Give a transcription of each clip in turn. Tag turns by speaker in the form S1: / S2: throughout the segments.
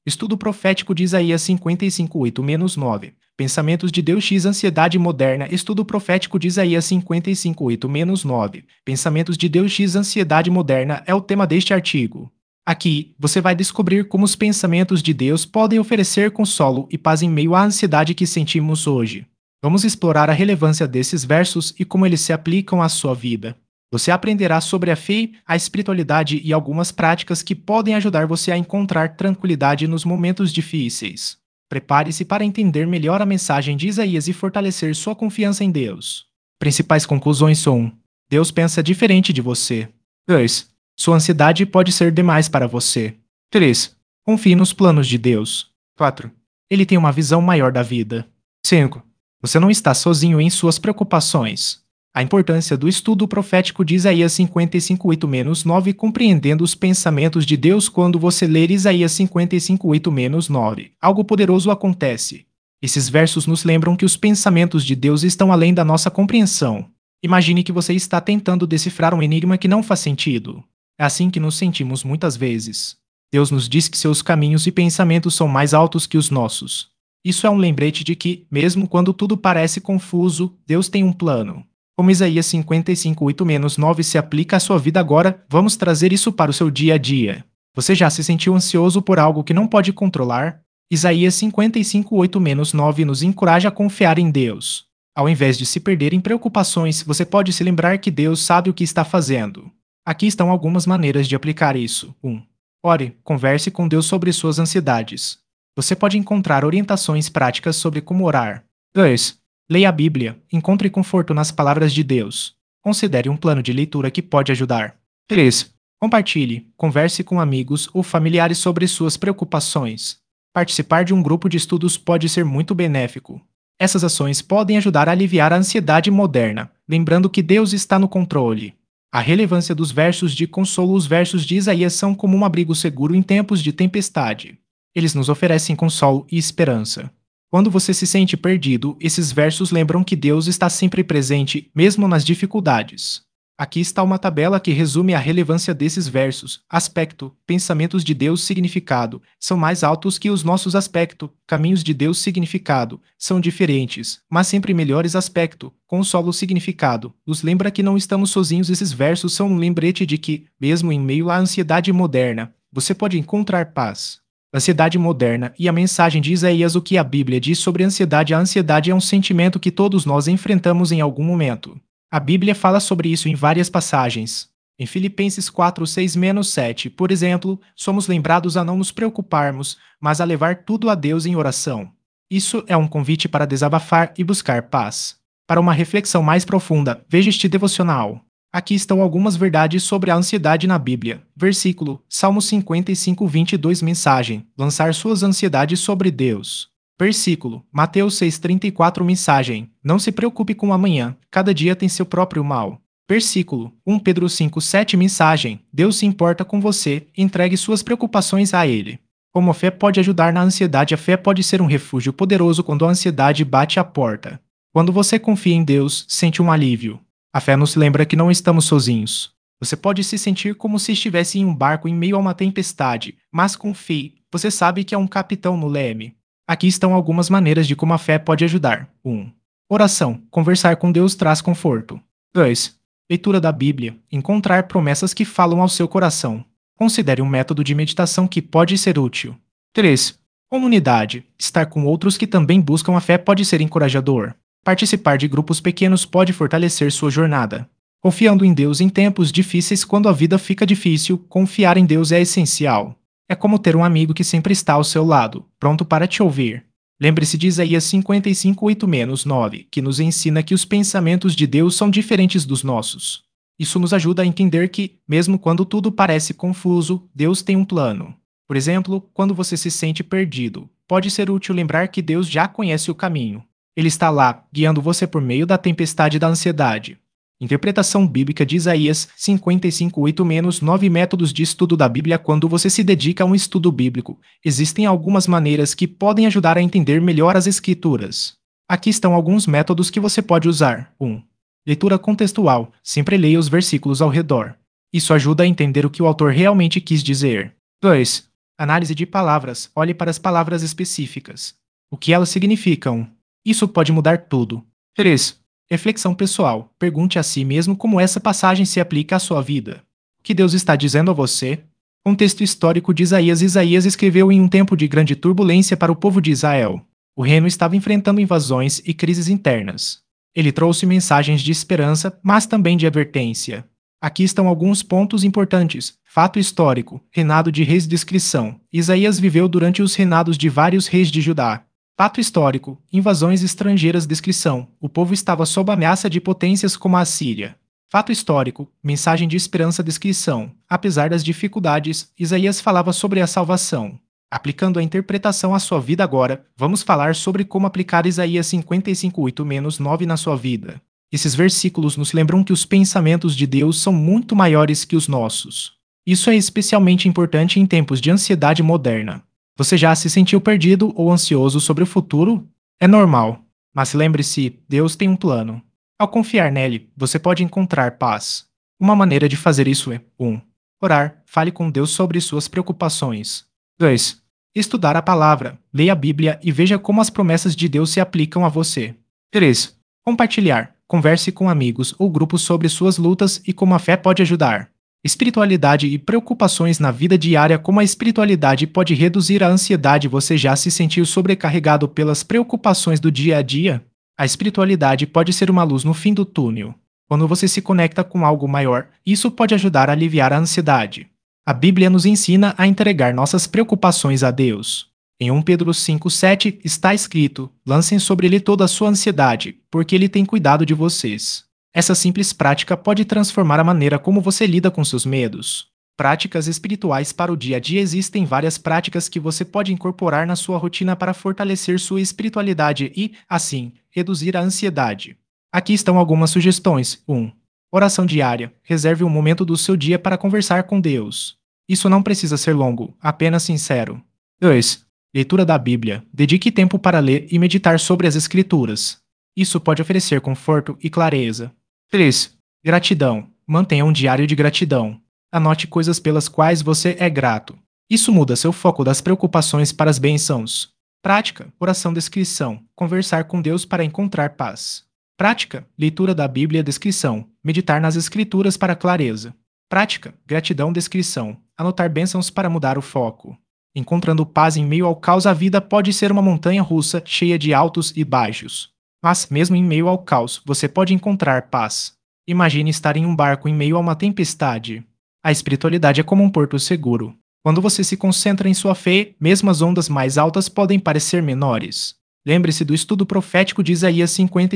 S1: Estudo profético de Isaías 55:8-9. Pensamentos de Deus x ansiedade moderna. Estudo profético de Isaías 55:8-9. Pensamentos de Deus x ansiedade moderna é o tema deste artigo. Aqui, você vai descobrir como os pensamentos de Deus podem oferecer consolo e paz em meio à ansiedade que sentimos hoje. Vamos explorar a relevância desses versos e como eles se aplicam à sua vida. Você aprenderá sobre a fé, a espiritualidade e algumas práticas que podem ajudar você a encontrar tranquilidade nos momentos difíceis. Prepare-se para entender melhor a mensagem de Isaías e fortalecer sua confiança em Deus. Principais conclusões são: Deus pensa diferente de você. 2. Sua ansiedade pode ser demais para você. 3. Confie nos planos de Deus. 4. Ele tem uma visão maior da vida. 5. Você não está sozinho em suas preocupações. A importância do estudo profético de Isaías 55:8-9. Compreendendo os pensamentos de Deus. Quando você ler Isaías 55:8-9, algo poderoso acontece. Esses versos nos lembram que os pensamentos de Deus estão além da nossa compreensão. Imagine que você está tentando decifrar um enigma que não faz sentido. É assim que nos sentimos muitas vezes. Deus nos diz que seus caminhos e pensamentos são mais altos que os nossos. Isso é um lembrete de que, mesmo quando tudo parece confuso, Deus tem um plano. Como Isaías 55:8-9 se aplica à sua vida agora, vamos trazer isso para o seu dia a dia. Você já se sentiu ansioso por algo que não pode controlar? Isaías 55:8-9 nos encoraja a confiar em Deus. Ao invés de se perder em preocupações, você pode se lembrar que Deus sabe o que está fazendo. Aqui estão algumas maneiras de aplicar isso. 1. Ore, converse com Deus sobre suas ansiedades. Você pode encontrar orientações práticas sobre como orar. 2. Leia a Bíblia, encontre conforto nas palavras de Deus. Considere um plano de leitura que pode ajudar. 3. Compartilhe, converse com amigos ou familiares sobre suas preocupações. Participar de um grupo de estudos pode ser muito benéfico. Essas ações podem ajudar a aliviar a ansiedade moderna, lembrando que Deus está no controle. A relevância dos versos de consolo. Os versos de Isaías são como um abrigo seguro em tempos de tempestade. Eles nos oferecem consolo e esperança. Quando você se sente perdido, esses versos lembram que Deus está sempre presente, mesmo nas dificuldades. Aqui está uma tabela que resume a relevância desses versos. Aspecto, pensamentos de Deus. Significado, são mais altos que os nossos. Aspecto, caminhos de Deus. Significado, são diferentes, mas sempre melhores. Aspecto, consolo. Significado, nos lembra que não estamos sozinhos. Esses versos são um lembrete de que, mesmo em meio à ansiedade moderna, você pode encontrar paz. Ansiedade moderna e a mensagem de Isaías. O que a Bíblia diz sobre ansiedade? A ansiedade é um sentimento que todos nós enfrentamos em algum momento. A Bíblia fala sobre isso em várias passagens. Em Filipenses 4:6-7, por exemplo, somos lembrados a não nos preocuparmos, mas a levar tudo a Deus em oração. Isso é um convite para desabafar e buscar paz. Para uma reflexão mais profunda, veja este devocional. Aqui estão algumas verdades sobre a ansiedade na Bíblia. Versículo: Salmo 55:22. Mensagem: lançar suas ansiedades sobre Deus. Versículo: Mateus 6:34. Mensagem: não se preocupe com o amanhã, cada dia tem seu próprio mal. Versículo: 1 Pedro 5:7. Mensagem: Deus se importa com você, entregue suas preocupações a Ele. Como a fé pode ajudar na ansiedade? A fé pode ser um refúgio poderoso quando a ansiedade bate à porta. Quando você confia em Deus, sente um alívio. A fé nos lembra que não estamos sozinhos. Você pode se sentir como se estivesse em um barco em meio a uma tempestade, mas confie, você sabe que há um capitão no leme. Aqui estão algumas maneiras de como a fé pode ajudar. 1. Oração. Conversar com Deus traz conforto. 2. Leitura da Bíblia. Encontrar promessas que falam ao seu coração. Considere um método de meditação que pode ser útil. 3. Comunidade. Estar com outros que também buscam a fé pode ser encorajador. Participar de grupos pequenos pode fortalecer sua jornada. Confiando em Deus em tempos difíceis. Quando a vida fica difícil, confiar em Deus é essencial. É como ter um amigo que sempre está ao seu lado, pronto para te ouvir. Lembre-se de Isaías 55:8-9, que nos ensina que os pensamentos de Deus são diferentes dos nossos. Isso nos ajuda a entender que, mesmo quando tudo parece confuso, Deus tem um plano. Por exemplo, quando você se sente perdido, pode ser útil lembrar que Deus já conhece o caminho. Ele está lá, guiando você por meio da tempestade da ansiedade. Interpretação bíblica de Isaías 55:8-9. Métodos de estudo da Bíblia. Quando você se dedica a um estudo bíblico, existem algumas maneiras que podem ajudar a entender melhor as Escrituras. Aqui estão alguns métodos que você pode usar. 1. Leitura contextual. Sempre leia os versículos ao redor. Isso ajuda a entender o que o autor realmente quis dizer. 2. Análise de palavras. Olhe para as palavras específicas. O que elas significam? Isso pode mudar tudo. 3. Reflexão pessoal. Pergunte a si mesmo como essa passagem se aplica à sua vida. O que Deus está dizendo a você? Contexto histórico de Isaías. Isaías escreveu em um tempo de grande turbulência para o povo de Israel. O reino estava enfrentando invasões e crises internas. Ele trouxe mensagens de esperança, mas também de advertência. Aqui estão alguns pontos importantes. Fato histórico. Reinado de reis. Descrição. Isaías viveu durante os reinados de vários reis de Judá. Fato histórico. Invasões estrangeiras. Descrição. O povo estava sob ameaça de potências como a Assíria. Fato histórico. Mensagem de esperança. Descrição. Apesar das dificuldades, Isaías falava sobre a salvação. Aplicando a interpretação à sua vida agora, vamos falar sobre como aplicar Isaías 55:8-9 na sua vida. Esses versículos nos lembram que os pensamentos de Deus são muito maiores que os nossos. Isso é especialmente importante em tempos de ansiedade moderna. Você já se sentiu perdido ou ansioso sobre o futuro? É normal. Mas lembre-se, Deus tem um plano. Ao confiar nele, você pode encontrar paz. Uma maneira de fazer isso é 1. Orar. Fale com Deus sobre suas preocupações. 2. Estudar a palavra. Leia a Bíblia e veja como as promessas de Deus se aplicam a você. 3. Compartilhar. Converse com amigos ou grupos sobre suas lutas e como a fé pode ajudar. Espiritualidade e preocupações na vida diária. Como a espiritualidade pode reduzir a ansiedade? Você já se sentiu sobrecarregado pelas preocupações do dia a dia? A espiritualidade pode ser uma luz no fim do túnel. Quando você se conecta com algo maior, isso pode ajudar a aliviar a ansiedade. A Bíblia nos ensina a entregar nossas preocupações a Deus. Em 1 Pedro 5,7 está escrito: lancem sobre ele toda a sua ansiedade, porque ele tem cuidado de vocês. Essa simples prática pode transformar a maneira como você lida com seus medos. Práticas espirituais para o dia a dia. Existem várias práticas que você pode incorporar na sua rotina para fortalecer sua espiritualidade e, assim, reduzir a ansiedade. Aqui estão algumas sugestões. 1. Oração diária. Reserve um momento do seu dia para conversar com Deus. Isso não precisa ser longo, apenas sincero. 2. Leitura da Bíblia. Dedique tempo para ler e meditar sobre as Escrituras. Isso pode oferecer conforto e clareza. 3. Gratidão. Mantenha um diário de gratidão. Anote coisas pelas quais você é grato. Isso muda seu foco das preocupações para as bênçãos. Prática. Oração. Descrição. Conversar com Deus para encontrar paz. Prática. Leitura da Bíblia. Descrição. Meditar nas Escrituras para clareza. Prática. Gratidão. Descrição. Anotar bênçãos para mudar o foco. Encontrando paz em meio ao caos. A vida pode ser uma montanha russa cheia de altos e baixos. Mas, mesmo em meio ao caos, você pode encontrar paz. Imagine estar em um barco em meio a uma tempestade. A espiritualidade é como um porto seguro. Quando você se concentra em sua fé, mesmo as ondas mais altas podem parecer menores. Lembre-se do estudo profético de Isaías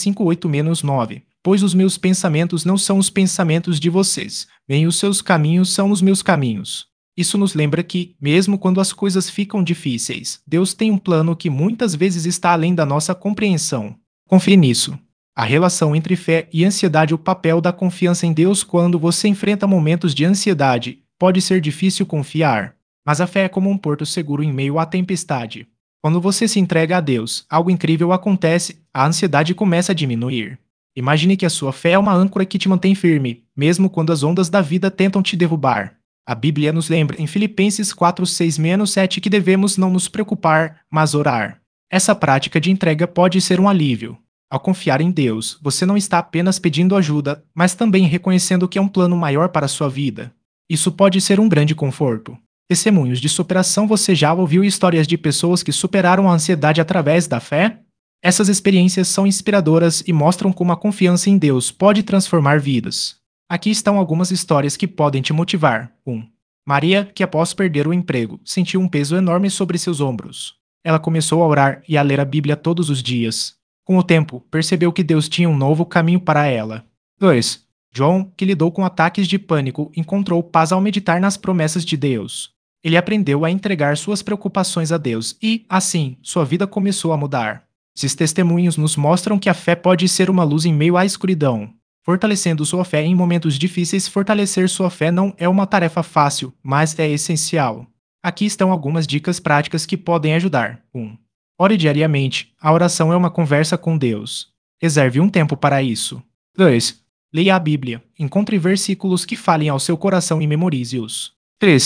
S1: 55:8-9. Pois os meus pensamentos não são os pensamentos de vocês, nem os seus caminhos são os meus caminhos. Isso nos lembra que, mesmo quando as coisas ficam difíceis, Deus tem um plano que muitas vezes está além da nossa compreensão. Confie nisso. A relação entre fé e ansiedade. O papel da confiança em Deus. Quando você enfrenta momentos de ansiedade, pode ser difícil confiar. Mas a fé é como um porto seguro em meio à tempestade. Quando você se entrega a Deus, algo incrível acontece, a ansiedade começa a diminuir. Imagine que a sua fé é uma âncora que te mantém firme, mesmo quando as ondas da vida tentam te derrubar. A Bíblia nos lembra em Filipenses 4:6-7 que devemos não nos preocupar, mas orar. Essa prática de entrega pode ser um alívio. Ao confiar em Deus, você não está apenas pedindo ajuda, mas também reconhecendo que é um plano maior para a sua vida. Isso pode ser um grande conforto. Testemunhos de superação. Você já ouviu histórias de pessoas que superaram a ansiedade através da fé? Essas experiências são inspiradoras e mostram como a confiança em Deus pode transformar vidas. Aqui estão algumas histórias que podem te motivar. 1. Maria, que após perder o emprego, sentiu um peso enorme sobre seus ombros. Ela começou a orar e a ler a Bíblia todos os dias. Com o tempo, percebeu que Deus tinha um novo caminho para ela. 2. John, que lidou com ataques de pânico, encontrou paz ao meditar nas promessas de Deus. Ele aprendeu a entregar suas preocupações a Deus e, assim, sua vida começou a mudar. Esses testemunhos nos mostram que a fé pode ser uma luz em meio à escuridão. Fortalecendo sua fé em momentos difíceis. Fortalecer sua fé não é uma tarefa fácil, mas é essencial. Aqui estão algumas dicas práticas que podem ajudar. 1. Ore diariamente. A oração é uma conversa com Deus. Reserve um tempo para isso. 2. Leia a Bíblia. Encontre versículos que falem ao seu coração e memorize-os. 3.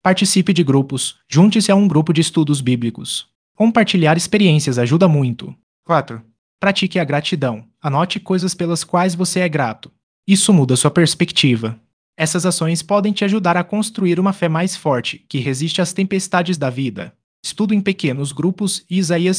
S1: Participe de grupos. Junte-se a um grupo de estudos bíblicos. Compartilhar experiências ajuda muito. 4. Pratique a gratidão. Anote coisas pelas quais você é grato. Isso muda sua perspectiva. Essas ações podem te ajudar a construir uma fé mais forte, que resiste às tempestades da vida. Estudo em pequenos grupos e Isaías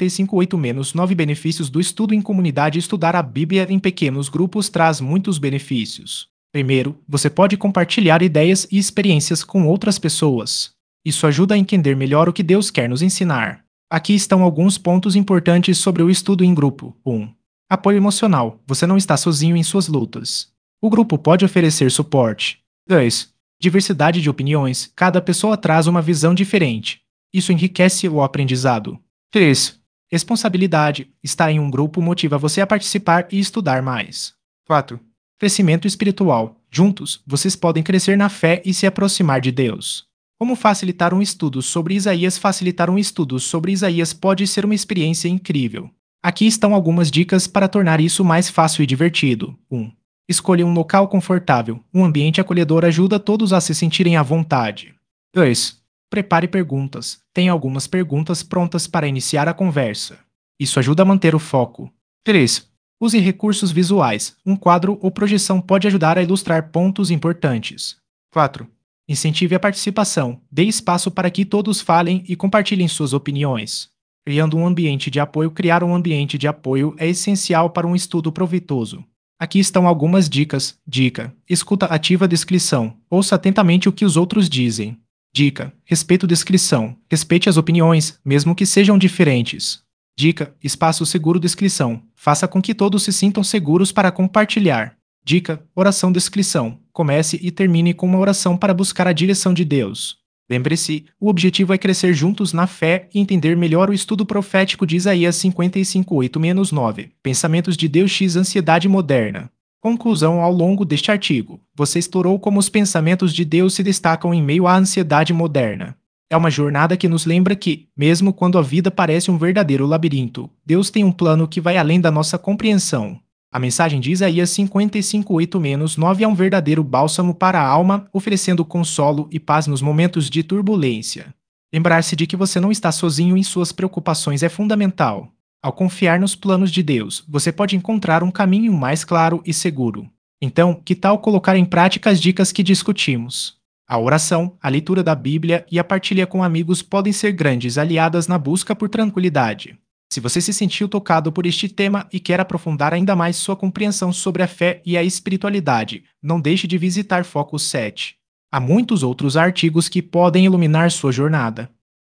S1: 55:8-9 benefícios do estudo em comunidade. Estudar a Bíblia em pequenos grupos traz muitos benefícios. Primeiro, você pode compartilhar ideias e experiências com outras pessoas. Isso ajuda a entender melhor o que Deus quer nos ensinar. Aqui estão alguns pontos importantes sobre o estudo em grupo. 1. Apoio emocional. Você não está sozinho em suas lutas. O grupo pode oferecer suporte. 2. Diversidade de opiniões. Cada pessoa traz uma visão diferente. Isso enriquece o aprendizado. 3. Responsabilidade. Estar em um grupo motiva você a participar e estudar mais. 4. Crescimento espiritual. Juntos, vocês podem crescer na fé e se aproximar de Deus. Como facilitar um estudo sobre Isaías? Facilitar um estudo sobre Isaías pode ser uma experiência incrível. Aqui estão algumas dicas para tornar isso mais fácil e divertido. 1. Escolha um local confortável. Um ambiente acolhedor ajuda todos a se sentirem à vontade. 2. Prepare perguntas. Tenha algumas perguntas prontas para iniciar a conversa. Isso ajuda a manter o foco. 3. Use recursos visuais. Um quadro ou projeção pode ajudar a ilustrar pontos importantes. 4. Incentive a participação. Dê espaço para que todos falem e compartilhem suas opiniões. Criando um ambiente de apoio. Criar um ambiente de apoio é essencial para um estudo proveitoso. Aqui estão algumas dicas. Dica: escuta ativa descrição. Ouça atentamente o que os outros dizem. Dica: respeito descrição. Respeite as opiniões, mesmo que sejam diferentes. Dica: espaço seguro descrição. Faça com que todos se sintam seguros para compartilhar. Dica: oração descrição. Comece e termine com uma oração para buscar a direção de Deus. Lembre-se, o objetivo é crescer juntos na fé e entender melhor o estudo profético de Isaías 55:8-9. Pensamentos de Deus x ansiedade moderna. Conclusão: ao longo deste artigo, você explorou como os pensamentos de Deus se destacam em meio à ansiedade moderna. É uma jornada que nos lembra que, mesmo quando a vida parece um verdadeiro labirinto, Deus tem um plano que vai além da nossa compreensão. A mensagem de Isaías 55:8-9 é um verdadeiro bálsamo para a alma, oferecendo consolo e paz nos momentos de turbulência. Lembrar-se de que você não está sozinho em suas preocupações é fundamental. Ao confiar nos planos de Deus, você pode encontrar um caminho mais claro e seguro. Então, que tal colocar em prática as dicas que discutimos? A oração, a leitura da Bíblia e a partilha com amigos podem ser grandes aliadas na busca por tranquilidade. Se você se sentiu tocado por este tema e quer aprofundar ainda mais sua compreensão sobre a fé e a espiritualidade, não deixe de visitar Focus 7. Há muitos outros artigos que podem iluminar sua jornada.